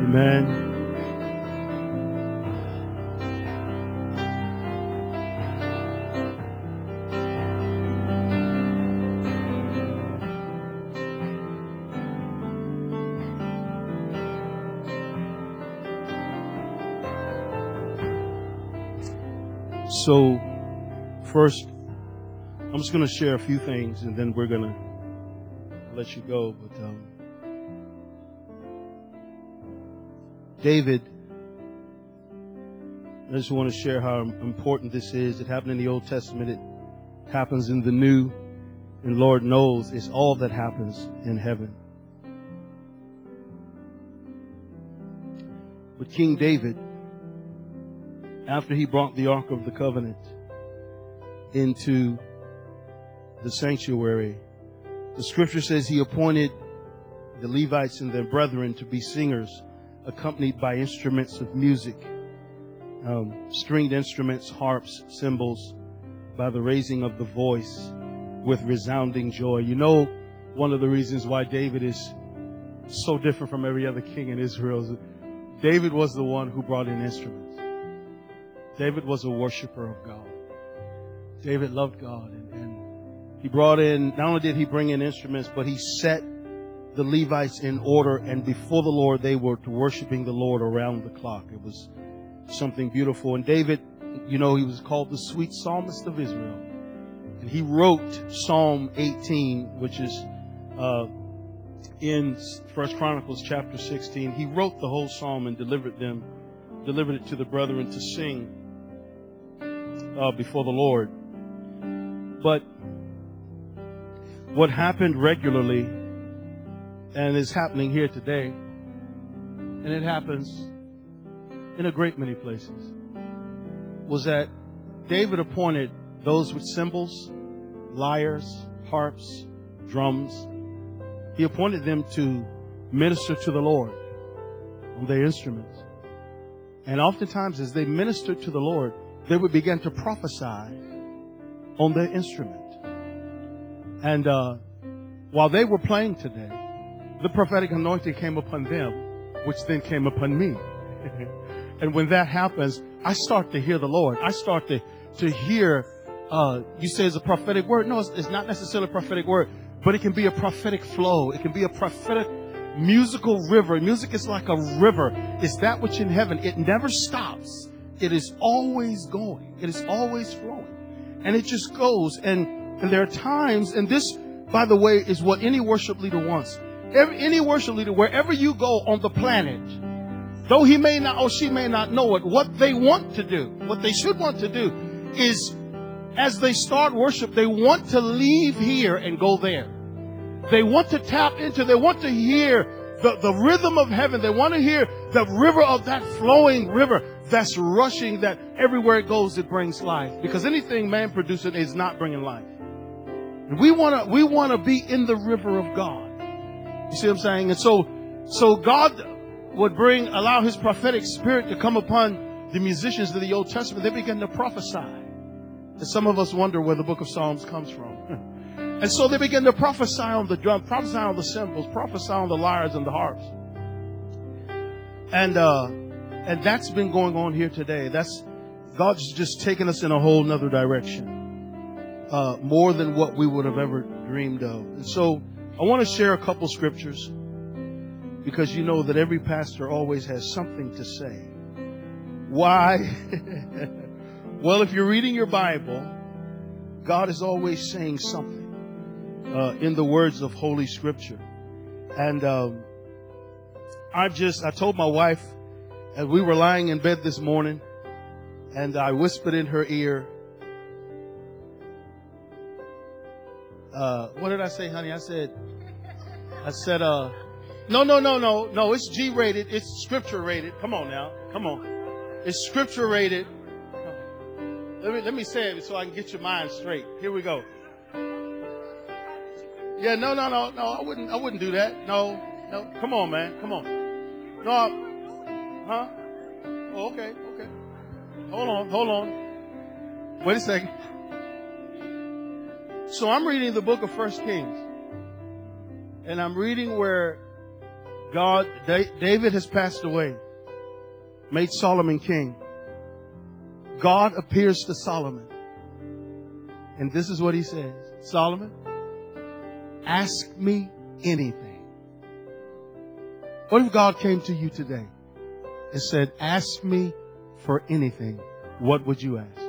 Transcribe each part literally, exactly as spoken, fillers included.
Amen. So, first, I'm just going to share a few things, and then we're going to let you go. But um, David, I just want to share how important this is. It happened in the Old Testament. It happens in the New. And Lord knows it's all that happens in heaven. But King David, after he brought the Ark of the Covenant into the sanctuary, the scripture says he appointed the Levites and their brethren to be singers, accompanied by instruments of music, um, stringed instruments, harps, cymbals, by the raising of the voice with resounding joy. You know, one of the reasons why David is so different from every other king in Israel is David was the one who brought in instruments. David was a worshiper of God. David loved God, and, and he brought in, not only did he bring in instruments, but he set the Levites in order, and before the Lord, they were worshiping the Lord around the clock. It was something beautiful. And David, you know, he was called the sweet psalmist of Israel. And he wrote Psalm eighteen, which is uh, in First Chronicles chapter sixteen. He wrote the whole psalm and delivered them, delivered it to the brethren to sing uh, before the Lord. But what happened regularly, and is happening here today, and it happens in a great many places, was that David appointed those with cymbals, lyres, harps, drums. He appointed them to minister to the Lord on their instruments. And oftentimes as they ministered to the Lord, they would begin to prophesy on their instrument. And uh, while they were playing today, the prophetic anointing came upon them, which then came upon me. And when that happens, I start to hear the Lord. I start to, to hear, uh, you say it's a prophetic word. No, it's, it's not necessarily a prophetic word, but it can be a prophetic flow. It can be a prophetic musical river. Music is like a river. It's that which in heaven, it never stops. It is always going. It is always flowing. And it just goes. And, and there are times, and this, by the way, is what any worship leader wants. Every, any worship leader, wherever you go on the planet, though he may not or she may not know it, what they want to do, what they should want to do is, as they start worship, they want to leave here and go there. They want to tap into, they want to hear the, the rhythm of heaven. They want to hear the river of that flowing river that's rushing, that everywhere it goes, it brings life. Because anything man produces is not bringing life. And we want to, we want to be in the river of God. You see what I'm saying? And so, so God would bring, allow his prophetic spirit to come upon the musicians of the Old Testament. They began to prophesy. And some of us wonder where the book of Psalms comes from. And so they began to prophesy on the drum, prophesy on the cymbals, prophesy on the lyres and the harps. And, uh, and that's been going on here today. That's, God's just taken us in a whole nother direction. Uh, more than what we would have ever dreamed of. And so I want to share a couple scriptures, because you know that every pastor always has something to say. Why? Well, if you're reading your Bible, God is always saying something uh, in the words of Holy Scripture. And um, I just, I told my wife, as we were lying in bed this morning, and I whispered in her ear, uh, what did I say, honey? I said, I said, uh, no, no, no, no, no, it's G rated. It's scripture rated. Come on now. Come on. It's scripture rated. Let me, let me say it so I can get your mind straight. Here we go. Yeah, no, no, no, no, I wouldn't, I wouldn't do that. No, no, come on, man. Come on. No, I, huh? Oh, okay, okay. Hold on, hold on. Wait a second. So I'm reading the book of First Kings. And I'm reading where God, David has passed away, made Solomon king. God appears to Solomon. And this is what he says. Solomon, ask me anything. What if God came to you today and said, ask me for anything? What would you ask?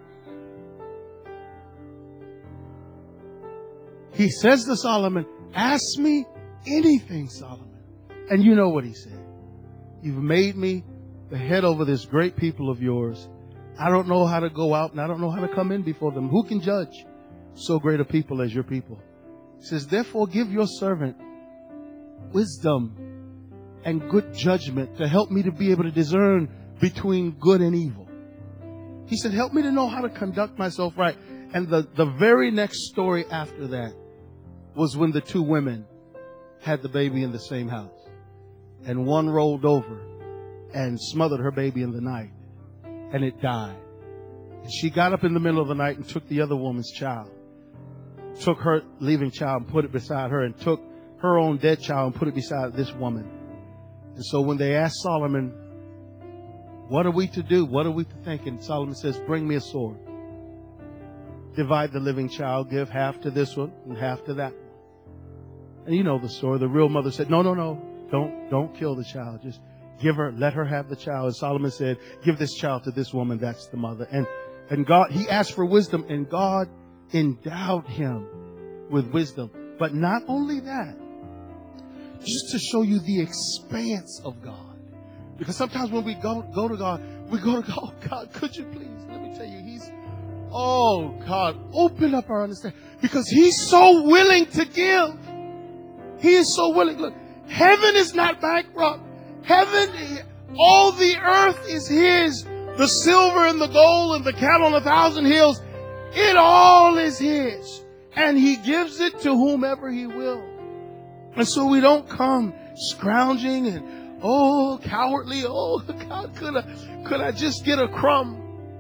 He says to Solomon, ask me anything, Solomon. And you know what he said. You've made me the head over this great people of yours. I don't know how to go out and I don't know how to come in before them. Who can judge so great a people as your people? He says, therefore give your servant wisdom and good judgment to help me to be able to discern between good and evil. He said, help me to know how to conduct myself right. And the, the very next story after that was when the two women had the baby in the same house. And one rolled over and smothered her baby in the night. And it died. And she got up in the middle of the night and took the other woman's child. Took her leaving child and put it beside her, and took her own dead child and put it beside this woman. And so when they asked Solomon, what are we to do? What are we to think? And Solomon says, bring me a sword. Divide the living child. Give half to this one and half to that one. And you know the story. The real mother said, no, no, no. Don't, don't kill the child. Just give her, let her have the child. And Solomon said, give this child to this woman. That's the mother. And, and God, he asked for wisdom, and God endowed him with wisdom. But not only that, just to show you the expanse of God. Because sometimes when we go, go to God, we go to God, oh God, could you please? Let me tell you, he's, oh God, open up our understanding. Because he's so willing to give. He is so willing. Look, heaven is not bankrupt. Heaven, all the earth is his. The silver and the gold and the cattle on a thousand hills, it all is his. And he gives it to whomever he will. And so we don't come scrounging and, oh, cowardly. Oh, God, could I, could I just get a crumb?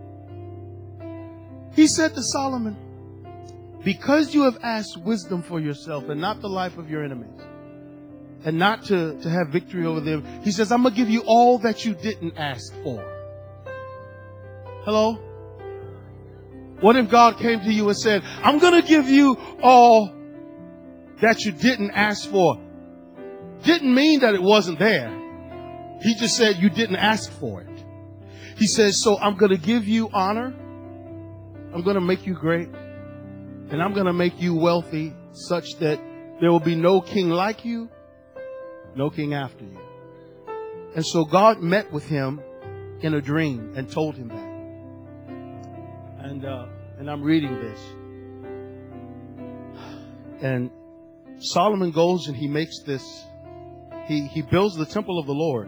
He said to Solomon, because you have asked wisdom for yourself and not the life of your enemies, and not to, to have victory over them, he says, I'm going to give you all that you didn't ask for. Hello? What if God came to you and said, I'm going to give you all that you didn't ask for? Didn't mean that it wasn't there. He just said you didn't ask for it. He says, so I'm going to give you honor. I'm going to make you great. And I'm going to make you wealthy such that there will be no king like you, no king after you. And so God met with him in a dream and told him that. And, uh, and I'm reading this. And Solomon goes and he makes this, he, he builds the temple of the Lord.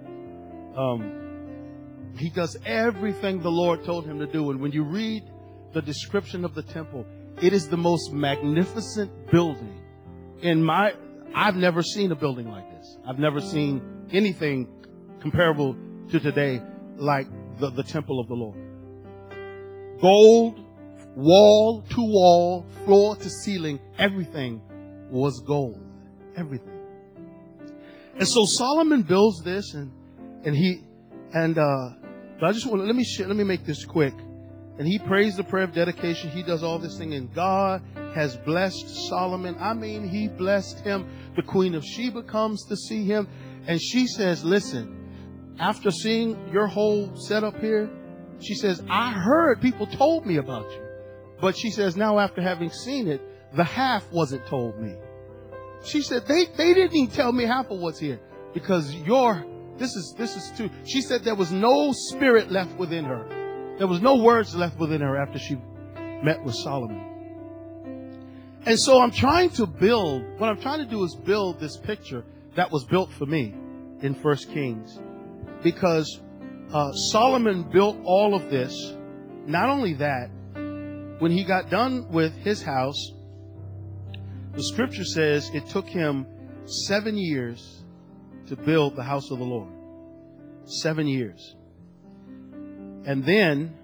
Um, he does everything the Lord told him to do. And when you read the description of the temple, it is the most magnificent building. In my, I've never seen a building like this. I've never seen anything comparable to today like the, the temple of the Lord. Gold, wall to wall, floor to ceiling, everything was gold. Everything. And so Solomon builds this, and and he and uh but I just want to let me share, let me make this quick. And he prays the prayer of dedication. He does all this thing, and God has blessed Solomon. I mean, he blessed him. The Queen of Sheba comes to see him, and she says, listen, after seeing your whole setup here, she says, I heard people told me about you. But she says, now after having seen it, the half wasn't told me. She said, they, they didn't even tell me half of what's here, because your, this is, this is too. She said there was no spirit left within her. There was no words left within her after she met with Solomon. And so I'm trying to build, what I'm trying to do is build this picture that was built for me in First Kings. Because uh, Solomon built all of this. Not only that, when he got done with his house, the scripture says it took him seven years to build the house of the Lord. Seven years. And then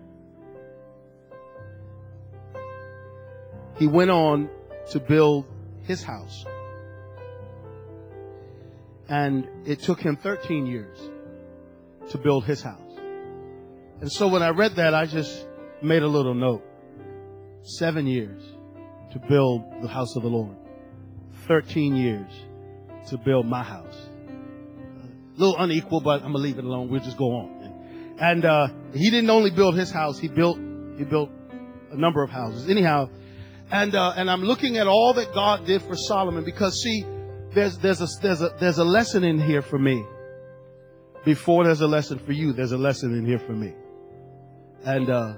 he went on to build his house. And it took him thirteen years to build his house. And so when I read that, I just made a little note. Seven years to build the house of the Lord. thirteen years to build my house. A little unequal, but I'm going to leave it alone. We'll just go on. And uh, he didn't only build his house. He built he built a number of houses. Anyhow, and uh, and I'm looking at all that God did for Solomon because, see, there's there's a there's a there's a lesson in here for me. Before there's a lesson for you, there's a lesson in here for me. And uh,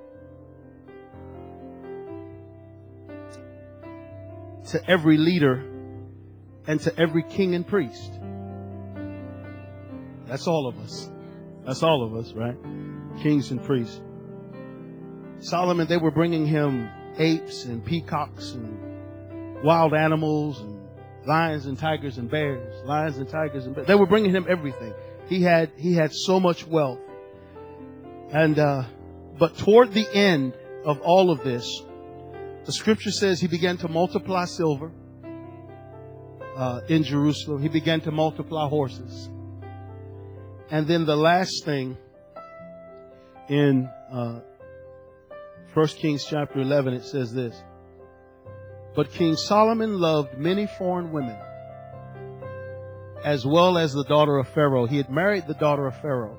to every leader and to every king and priest. That's all of us. That's all of us, right? Kings and priests. Solomon, they were bringing him apes and peacocks and wild animals and lions and tigers and bears. Lions and tigers and bears. They were bringing him everything. He had he had so much wealth. And uh, but toward the end of all of this, the scripture says he began to multiply silver uh, in Jerusalem. He began to multiply horses. And then the last thing in uh, First Kings chapter eleven, it says this. But King Solomon loved many foreign women, as well as the daughter of Pharaoh. He had married the daughter of Pharaoh.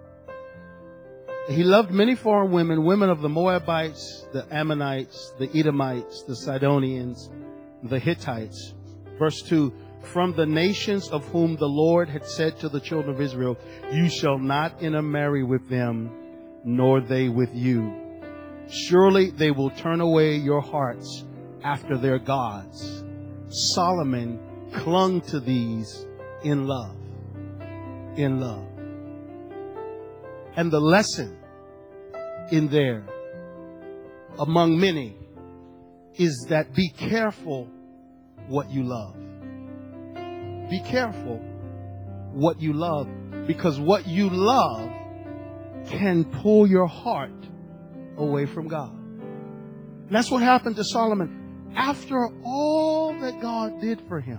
He loved many foreign women, women of the Moabites, the Ammonites, the Edomites, the Sidonians, the Hittites. Verse two, from the nations of whom the Lord had said to the children of Israel, you shall not intermarry with them, nor they with you. Surely they will turn away your hearts after their gods. Solomon clung to these in love. In love. And the lesson in there, among many, is that be careful what you love. Be careful what you love, because what you love can pull your heart away from God. And that's what happened to Solomon. After all that God did for him,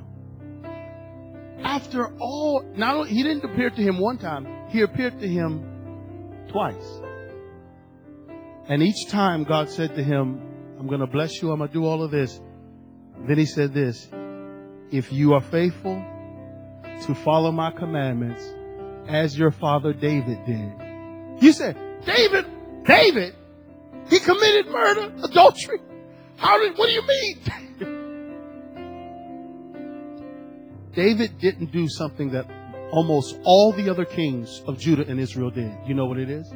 after all, not only, he didn't appear to him one time, he appeared to him twice. And each time God said to him, I'm going to bless you, I'm going to do all of this. Then he said this, if you are faithful to follow my commandments as your father David did. You said, David, David, he committed murder, adultery. How did, what do you mean? David didn't do something that almost all the other kings of Judah and Israel did. You know what it is?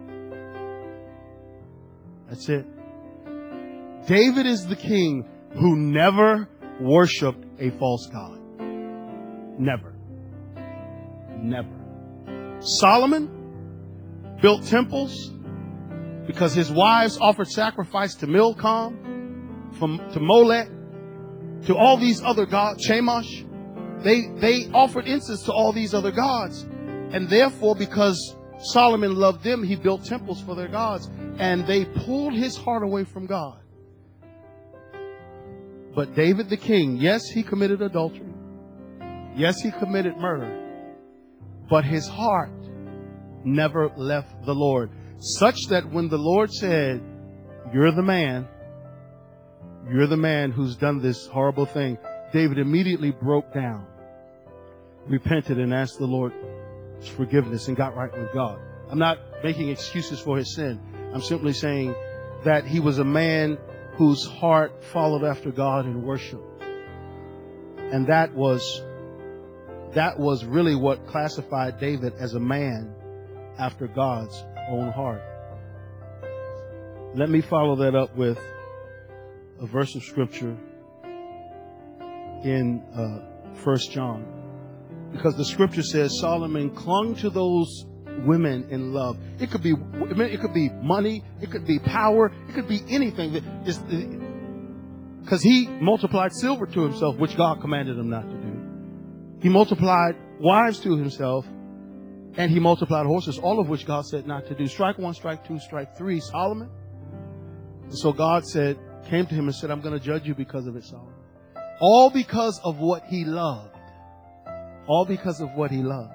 That's it. David is the king who never worshiped a false god. Never. Never. Solomon built temples because his wives offered sacrifice to Milcom, from, to Molech, to all these other gods, Chemosh. They, they offered incense to all these other gods. And therefore, because Solomon loved them, he built temples for their gods. And they pulled his heart away from God. But David the king, yes, he committed adultery. Yes, he committed murder. But his heart never left the Lord. Such that when the Lord said, you're the man, you're the man who's done this horrible thing, David immediately broke down, repented, and asked the Lord's forgiveness and got right with God. I'm not making excuses for his sin. I'm simply saying that he was a man whose heart followed after God in worship. And that was, that was really what classified David as a man after God's own heart. Let me follow that up with a verse of scripture in uh, First John. Because the scripture says Solomon clung to those women in love. It could be, it could be money, it could be power, it could be anything. Because he multiplied silver to himself, which God commanded him not to do. He multiplied wives to himself, and he multiplied horses, all of which God said not to do. Strike one, strike two, strike three, Solomon. And so God said, came to him and said, I'm going to judge you because of it, Solomon. All because of what he loved. All because of what he loved.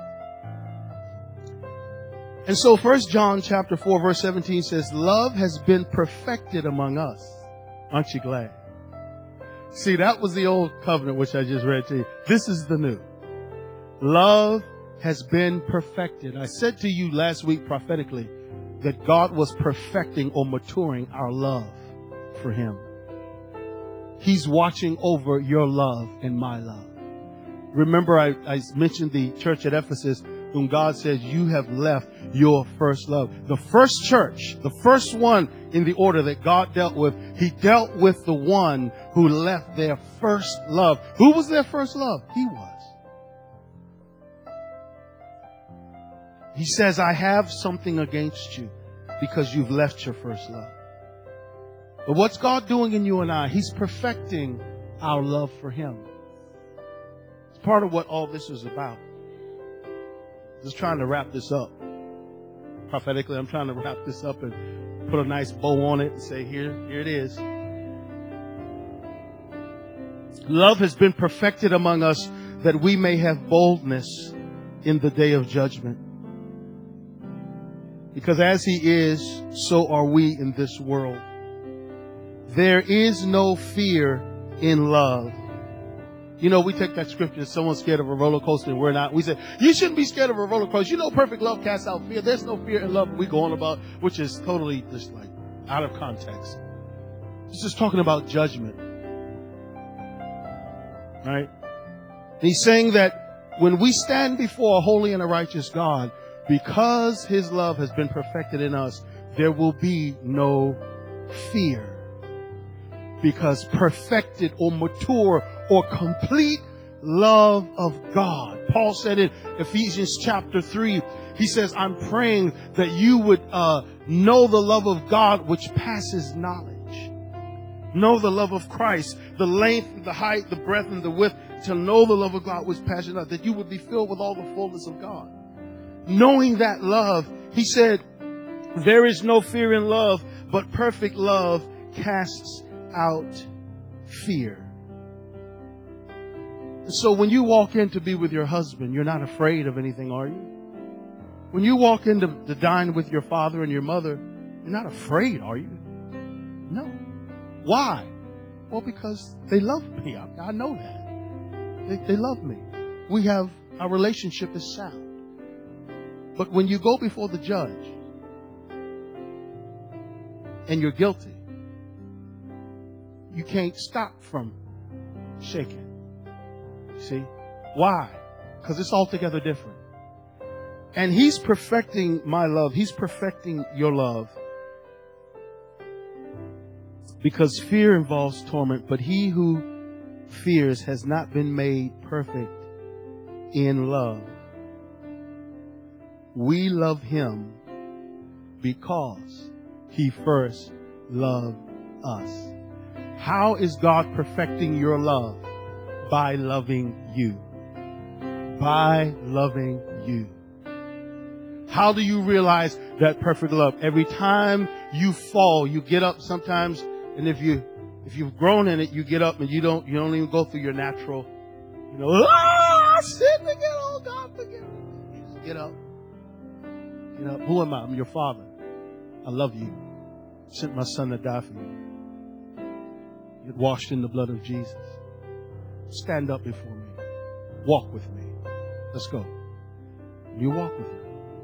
And so First John chapter four verse seventeen says, love has been perfected among us. Aren't you glad? See, that was the old covenant which I just read to you. This is the new. Love has been perfected. I said to you last week prophetically that God was perfecting or maturing our love for him. He's watching over your love and my love. Remember, I, I mentioned the church at Ephesus, whom God says, you have left your first love. The first church, the first one in the order that God dealt with, he dealt with the one who left their first love. Who was their first love? He was. He says, I have something against you because you've left your first love. But what's God doing in you and I? He's perfecting our love for him. It's part of what all this is about. Just trying to wrap this up. Prophetically, I'm trying to wrap this up and put a nice bow on it and say, here, here it is. Love has been perfected among us that we may have boldness in the day of judgment. Because as he is, so are we in this world. There is no fear in love. You know, we take that scripture, someone's scared of a roller coaster and we're not. We say, you shouldn't be scared of a roller coaster. You know, perfect love casts out fear. There's no fear in love we go on about, which is totally just like out of context. This is talking about judgment. Right? And he's saying that when we stand before a holy and a righteous God, because his love has been perfected in us, there will be no fear. Because perfected or mature or complete love of God. Paul said in Ephesians chapter three, he says, I'm praying that you would uh, know the love of God which passes knowledge. Know the love of Christ, the length, the height, the breadth, and the width, to know the love of God which passes knowledge, that you would be filled with all the fullness of God. Knowing that love, he said, there is no fear in love, but perfect love casts out fear. So when you walk in to be with your husband, you're not afraid of anything, are you? When you walk in to, to dine with your father and your mother, you're not afraid, are you? No. Why? Well, because they love me. I, I know that. They, they love me. We have, our relationship is sound. But when you go before the judge and you're guilty, you can't stop from shaking. See? Why? Because it's altogether different. And he's perfecting my love. He's perfecting your love. Because fear involves torment, but he who fears has not been made perfect in love. We love him because he first loved us. How is God perfecting your love? By loving you. By loving you. How do you realize that perfect love? Every time you fall, you get up sometimes, and if you if you've grown in it, you get up and you don't you don't even go through your natural, you know, ah, sin again, oh God, forgive me. You just get up. Get up. Who am I? I'm your father. I love you. I sent my son to die for you. You're washed in the blood of Jesus. Stand up before me. Walk with me. Let's go. You walk with me.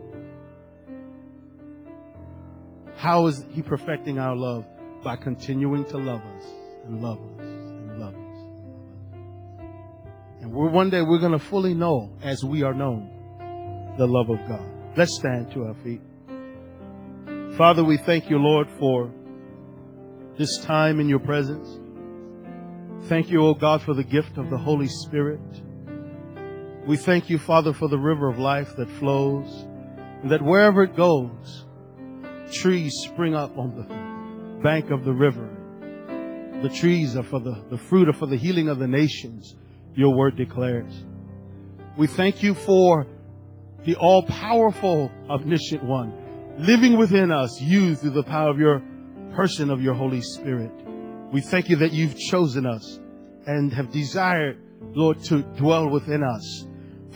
How is he perfecting our love? By continuing to love us and love us and love us and love us. And we're, one day we're going to fully know, as we are known, the love of God. Let's stand to our feet. Father, we thank you, Lord, for this time in your presence. Thank you, O God, for the gift of the Holy Spirit. We thank you, Father, for the river of life that flows, and that wherever it goes, trees spring up on the bank of the river. The trees are for the, the fruit are for the healing of the nations, your word declares. We thank you for the all-powerful, omniscient one living within us, you through the power of your person of your Holy Spirit. We thank you that you've chosen us and have desired, Lord, to dwell within us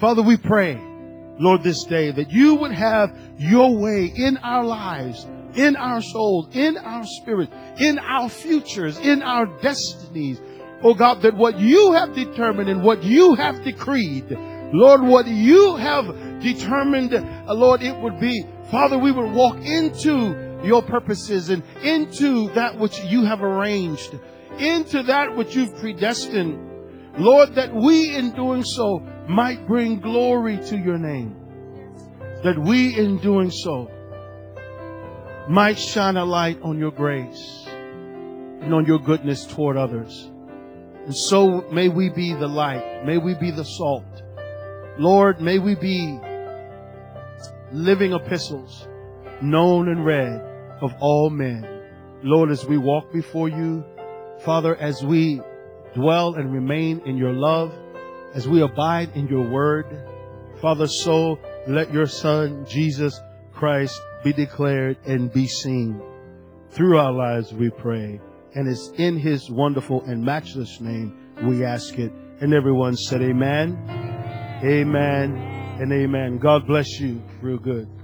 Father, we pray, Lord, this day that you would have your way in our lives, in our souls, in our spirit, in our futures, in our destinies. Oh God, that what you have determined and what you have decreed, Lord, what you have determined, uh, Lord, it would be, Father, we would walk into your purposes and into that which you have arranged, into that which you've predestined. Lord, that we in doing so might bring glory to your name. That we in doing so might shine a light on your grace and on your goodness toward others. And so may we be the light. May we be the salt. Lord, may we be living epistles, known and read of all men. Lord, as we walk before you, Father, as we dwell and remain in your love, as we abide in your word, Father, so let your Son, Jesus Christ, be declared and be seen through our lives, we pray. And it's in his wonderful and matchless name we ask it. And everyone said amen, amen, and amen. God bless you real good.